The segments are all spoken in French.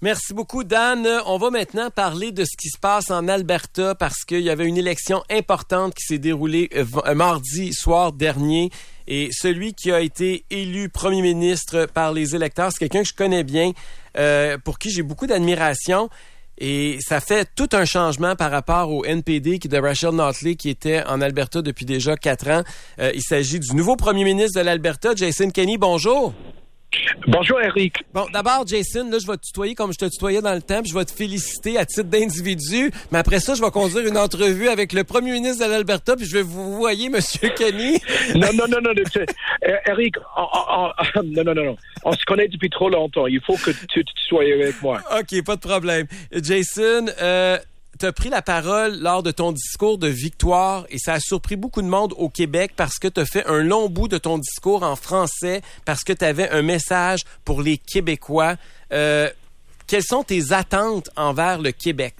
Merci beaucoup, Dan. On va maintenant parler de ce qui se passe en Alberta parce qu'il y avait une élection importante qui s'est déroulée mardi soir dernier. Et celui qui a été élu premier ministre par les électeurs, c'est quelqu'un que je connais bien, pour qui j'ai beaucoup d'admiration. Et ça fait tout un changement par rapport au NPD de Rachel Notley qui était en Alberta depuis déjà 4 ans. Il s'agit du nouveau premier ministre de l'Alberta, Jason Kenney. Bonjour. Bonjour, Eric. Bon, d'abord, Jason, là, je vais te tutoyer comme je te tutoyais dans le temps, puis je vais te féliciter à titre d'individu. Mais après ça, je vais conduire une entrevue avec le premier ministre de l'Alberta, puis je vais vous voyer, Monsieur Kenney. Non. Eric, non. On se connaît depuis trop longtemps. Il faut que tu sois avec moi. OK, pas de problème. Jason, tu as pris la parole lors de ton discours de victoire et ça a surpris beaucoup de monde au Québec parce que tu as fait un long bout de ton discours en français parce que tu avais un message pour les Québécois. Quelles sont tes attentes envers le Québec?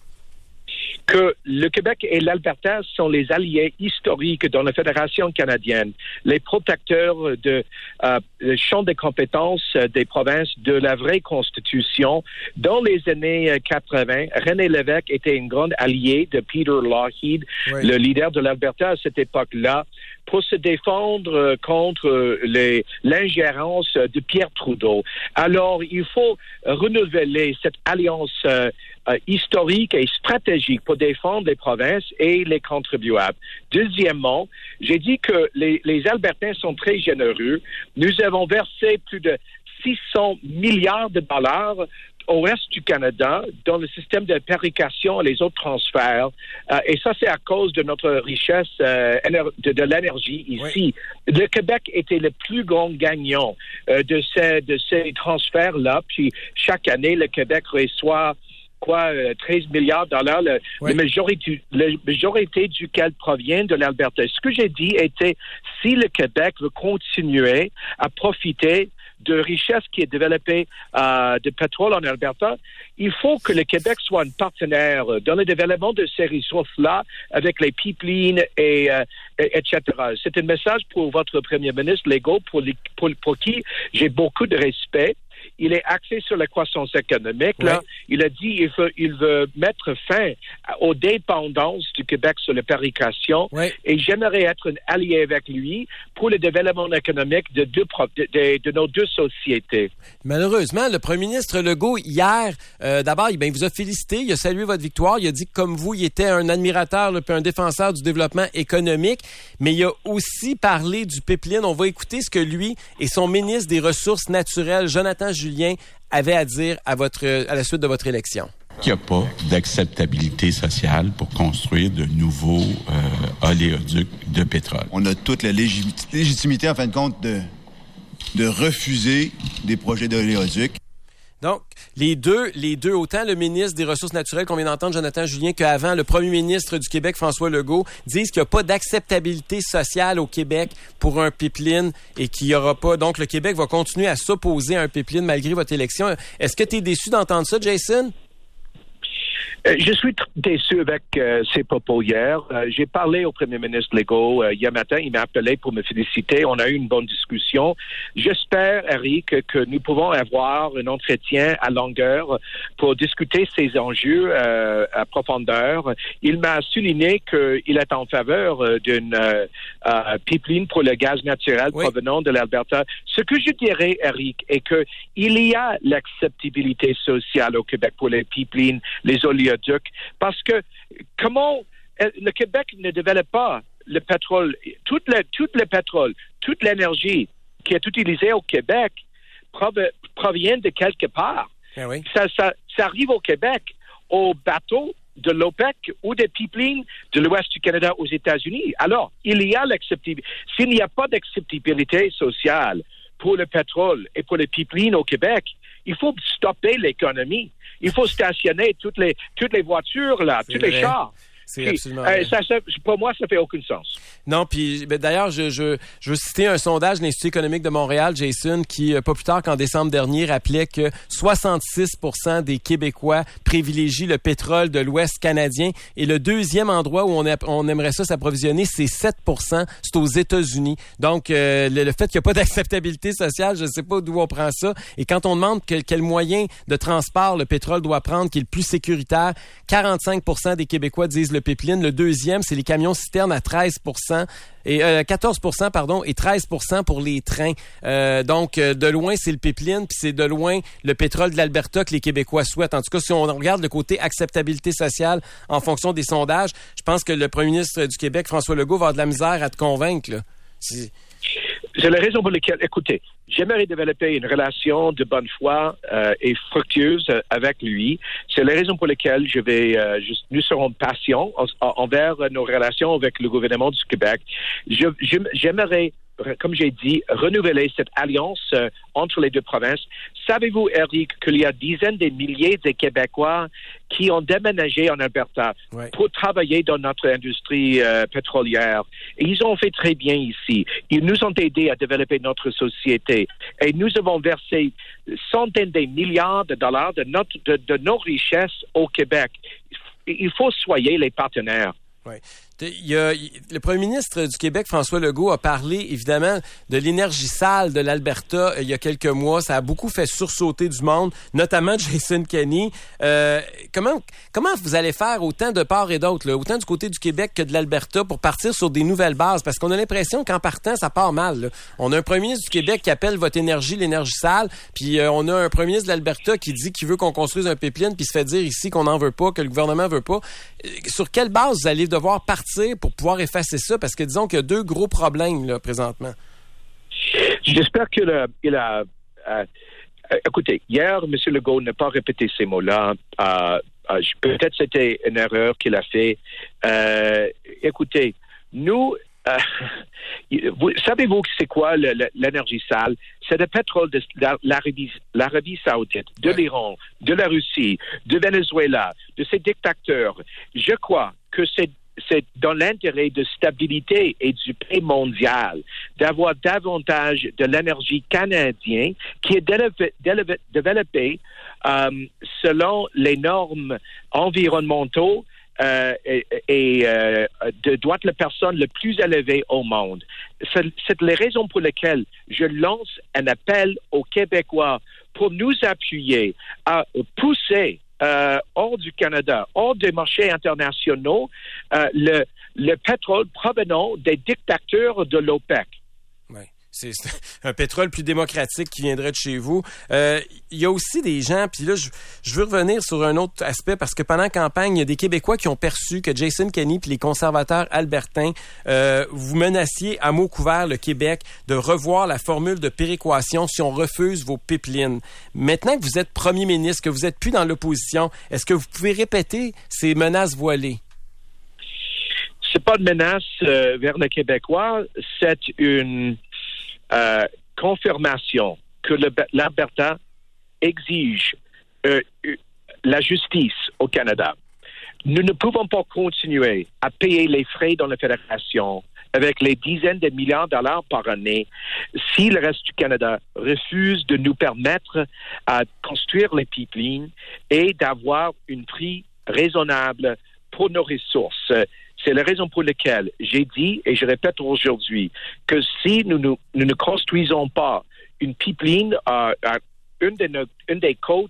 Que le Québec et l'Alberta sont les alliés historiques dans la Fédération canadienne, les protecteurs de champ des compétences des provinces de la vraie Constitution. Dans les années 80, René Lévesque était une grande alliée de Peter Lougheed, le leader de l'Alberta à cette époque-là, pour se défendre contre l'ingérence de Pierre Trudeau. Alors, il faut renouveler cette alliance historique et stratégique pour défendre les provinces et les contribuables. Deuxièmement, j'ai dit que les Albertains sont très généreux. Nous avons versé plus de 600 milliards de dollars au reste du Canada dans le système de péréquation et les autres transferts. Et ça, c'est à cause de notre richesse de l'énergie ici. Oui. Le Québec était le plus grand gagnant de ces transferts-là. Puis chaque année, le Québec reçoit 13 milliards de dollars, la majorité duquel provient de l'Alberta. Ce que j'ai dit était, si le Québec veut continuer à profiter de richesses qui est développée de pétrole en Alberta, il faut que le Québec soit un partenaire dans le développement de ces ressources-là avec les pipelines etc. C'est un message pour votre premier ministre Legault pour qui j'ai beaucoup de respect. Il est axé sur la croissance économique. Là, il a dit il veut mettre fin aux dépendances du Québec sur la péréquation et j'aimerais être un allié avec lui pour le développement économique de nos deux sociétés. Malheureusement, le premier ministre Legault, hier, d'abord, il vous a félicité, il a salué votre victoire, il a dit que comme vous, il était un admirateur puis un défenseur du développement économique, mais il a aussi parlé du pipeline. On va écouter ce que lui et son ministre des Ressources naturelles, Jonathan Julien, avait à dire à la suite de votre élection. Il n'y a pas d'acceptabilité sociale pour construire de nouveaux oléoducs de pétrole. On a toute la légitimité, en fin de compte, de refuser des projets d'oléoducs. Donc, les deux, autant le ministre des Ressources naturelles qu'on vient d'entendre, Jonathan Julien, qu'avant le premier ministre du Québec, François Legault, disent qu'il n'y a pas d'acceptabilité sociale au Québec pour un pipeline et qu'il n'y aura pas. Donc, le Québec va continuer à s'opposer à un pipeline malgré votre élection. Est-ce que tu es déçu d'entendre ça, Jason? Je suis déçu avec ces propos hier. J'ai parlé au premier ministre Legault hier matin. Il m'a appelé pour me féliciter. On a eu une bonne discussion. J'espère, Eric, que nous pouvons avoir un entretien à longueur pour discuter ces enjeux à profondeur. Il m'a souligné qu'il est en faveur d'une pipeline pour le gaz naturel provenant de l'Alberta. Ce que je dirais, Eric, est que il y a l'acceptabilité sociale au Québec pour les pipelines, les oléoducs, parce que comment le Québec ne développe pas le pétrole, tout le pétrole, toute l'énergie qui est utilisée au Québec provient de quelque part. Ça arrive au Québec, aux bateaux de l'OPEC ou des pipelines de l'Ouest du Canada aux États-Unis. Alors, il y a l'acceptabilité. S'il n'y a pas d'acceptabilité sociale pour le pétrole et pour les pipelines au Québec, il faut stopper l'économie. Il faut stationner toutes les voitures, là, tous les chars. C'est absolument vrai. Pour moi, ça fait aucun sens. Non, puis d'ailleurs, je veux citer un sondage de l'Institut économique de Montréal, Jason, qui, pas plus tard qu'en décembre dernier, rappelait que 66% des Québécois privilégient le pétrole de l'Ouest canadien. Et le deuxième endroit où on aimerait ça s'approvisionner, c'est 7%. C'est aux États-Unis. Donc, le fait qu'il n'y a pas d'acceptabilité sociale, je ne sais pas d'où on prend ça. Et quand on demande quel moyen de transport le pétrole doit prendre, qui est le plus sécuritaire, 45% des Québécois disent le pipeline. Le deuxième, c'est les camions-citernes à 13%. Et 14%, pardon, et 13% pour les trains. Donc, de loin, c'est le pipeline, puis c'est de loin le pétrole de l'Alberta que les Québécois souhaitent. En tout cas, si on regarde le côté acceptabilité sociale en fonction des sondages, je pense que le premier ministre du Québec, François Legault, va avoir de la misère à te convaincre, là. C'est la raison pour laquelle, écoutez, j'aimerais développer une relation de bonne foi et fructueuse avec lui. C'est la raison pour laquelle nous serons patients envers nos relations avec le gouvernement du Québec. J'aimerais, comme j'ai dit, renouveler cette alliance entre les deux provinces. Savez-vous, Eric, qu'il y a dizaines de milliers de Québécois qui ont déménagé en Alberta pour travailler dans notre industrie pétrolière. Et ils ont fait très bien ici. Ils nous ont aidés à développer notre société. Et nous avons versé centaines de milliards de dollars de nos richesses au Québec. Il faut soigner les partenaires. Oui. Le premier ministre du Québec, François Legault, a parlé évidemment de l'énergie sale de l'Alberta il y a quelques mois. Ça a beaucoup fait sursauter du monde, notamment Jason Kenney. Comment vous allez faire autant de part et d'autre, là, autant du côté du Québec que de l'Alberta, pour partir sur des nouvelles bases? Parce qu'on a l'impression qu'en partant, ça part mal, là. On a un premier ministre du Québec qui appelle votre énergie l'énergie sale, puis on a un premier ministre de l'Alberta qui dit qu'il veut qu'on construise un pipeline, puis se fait dire ici qu'on n'en veut pas, que le gouvernement veut pas. Sur quelle base vous allez devoir partir pour pouvoir effacer ça? Parce que disons qu'il y a deux gros problèmes là, présentement. J'espère écoutez, hier, M. Legault n'a pas répété ces mots-là. Peut-être c'était une erreur qu'il a fait. Écoutez, nous... savez-vous c'est quoi l'énergie sale? C'est le pétrole de l'Arabie Saoudite, de l'Iran, de la Russie, de Venezuela, de ces dictateurs. Je crois que c'est dans l'intérêt de stabilité et du paix mondial d'avoir davantage de l'énergie canadienne qui est développée selon les normes environnementales et doit être la personne le plus élevée au monde. C'est la raison pour laquelle je lance un appel aux Québécois pour nous appuyer à pousser hors du Canada, hors des marchés internationaux, le pétrole provenant des dictateurs de l'OPEC. Oui. C'est un pétrole plus démocratique qui viendrait de chez vous. Il y a aussi des gens, puis là, je veux revenir sur un autre aspect, parce que pendant la campagne, il y a des Québécois qui ont perçu que Jason Kenney puis les conservateurs albertains, vous menaciez à mots couverts le Québec de revoir la formule de péréquation si on refuse vos pipelines. Maintenant que vous êtes premier ministre, que vous êtes plus dans l'opposition, est-ce que vous pouvez répéter ces menaces voilées? C'est pas de menace vers les Québécois, c'est une confirmation que l'Alberta exige la justice au Canada. Nous ne pouvons pas continuer à payer les frais dans la Fédération avec les dizaines de milliards de dollars par année si le reste du Canada refuse de nous permettre à construire les pipelines et d'avoir un prix raisonnable pour nos ressources. C'est la raison pour laquelle j'ai dit, et je répète aujourd'hui, que si nous ne construisons pas une pipeline à une des côtes,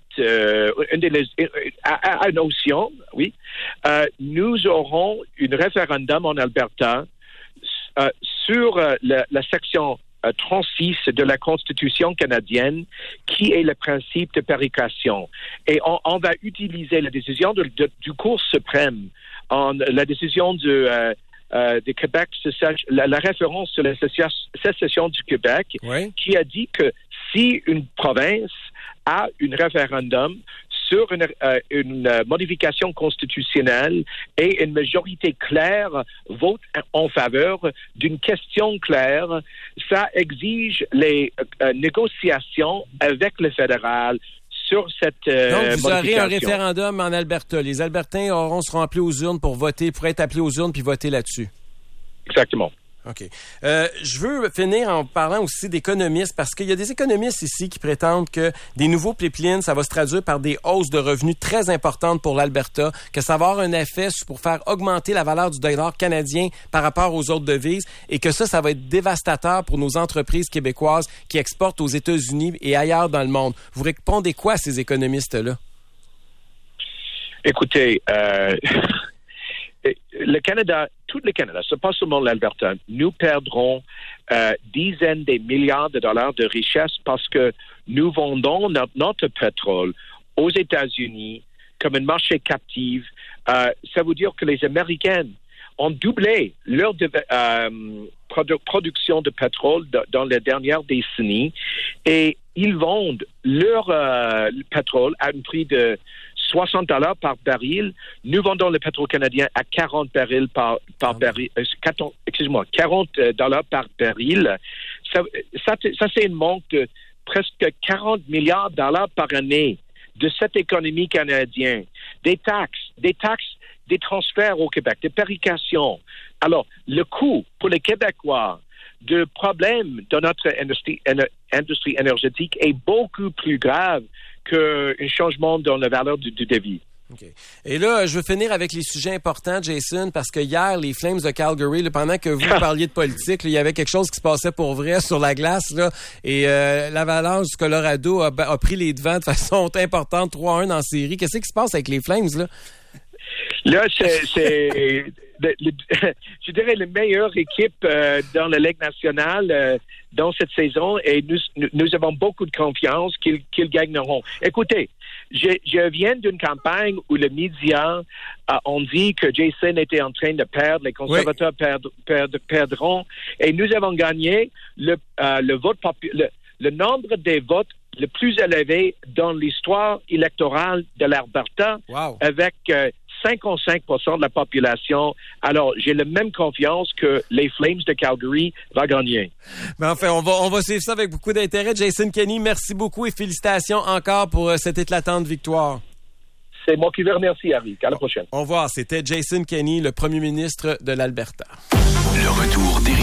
à un océan, oui, nous aurons un référendum en Alberta sur la section 36 de la Constitution canadienne, qui est le principe de péréquation. Et on va utiliser la décision du Cour suprême, la décision du Québec, la référence sur la sécession du Québec, oui, qui a dit que si une province a un référendum sur une modification constitutionnelle et une majorité claire vote en faveur d'une question claire, ça exige les négociations avec le fédéral sur cette Donc, vous aurez un modification. référendum en Alberta. Les Albertains seront appelés aux urnes pour voter, pour être appelés aux urnes puis voter là-dessus. Exactement. OK. Je veux finir en parlant aussi d'économistes, parce qu'il y a des économistes ici qui prétendent que des nouveaux pipelines, ça va se traduire par des hausses de revenus très importantes pour l'Alberta, que ça va avoir un effet pour faire augmenter la valeur du dollar canadien par rapport aux autres devises, et que ça va être dévastateur pour nos entreprises québécoises qui exportent aux États-Unis et ailleurs dans le monde. Vous répondez quoi à ces économistes-là? Écoutez, le Canada, tout le Canada, c'est pas seulement l'Alberta, nous perdrons dizaines de milliards de dollars de richesse parce que nous vendons notre pétrole aux États-Unis comme un marché captif. Ça veut dire que les Américains ont doublé leur production de pétrole dans les dernières décennies et ils vendent leur pétrole à un prix de $60 par baril. Nous vendons le pétrole canadien à 40 barils par baril. 40 $ par baril. Ça c'est un manque de presque 40 milliards de dollars par année de cette économie canadienne. Des taxes, des transferts au Québec, des parications. Alors, le coût pour les Québécois de problèmes de notre industrie énergétique est beaucoup plus grave qu'un changement dans la valeur du devis. Okay. Et là, je veux finir avec les sujets importants, Jason, parce que hier, les Flames de Calgary, là, pendant que vous parliez de politique, là, il y avait quelque chose qui se passait pour vrai sur la glace, là, et l'Avalanche du Colorado a pris les devants de façon importante, 3-1 en série. Qu'est-ce qui se passe avec les Flames, là? Là, c'est je dirais, la meilleure équipe dans la Ligue nationale dans cette saison et nous avons beaucoup de confiance qu'ils gagneront. Écoutez, je viens d'une campagne où les médias ont dit que Jason était en train de perdre, les conservateurs perdront et nous avons gagné le vote le nombre des votes le plus élevé dans l'histoire électorale de l'Alberta, avec 55% de la population. Alors, j'ai la même confiance que les Flames de Calgary vont gagner. Mais enfin, on va suivre ça avec beaucoup d'intérêt. Jason Kenney, merci beaucoup et félicitations encore pour cette éclatante victoire. C'est moi qui vous remercie, Harry. À la prochaine. Au revoir. C'était Jason Kenney, le premier ministre de l'Alberta. Le retour d'Éric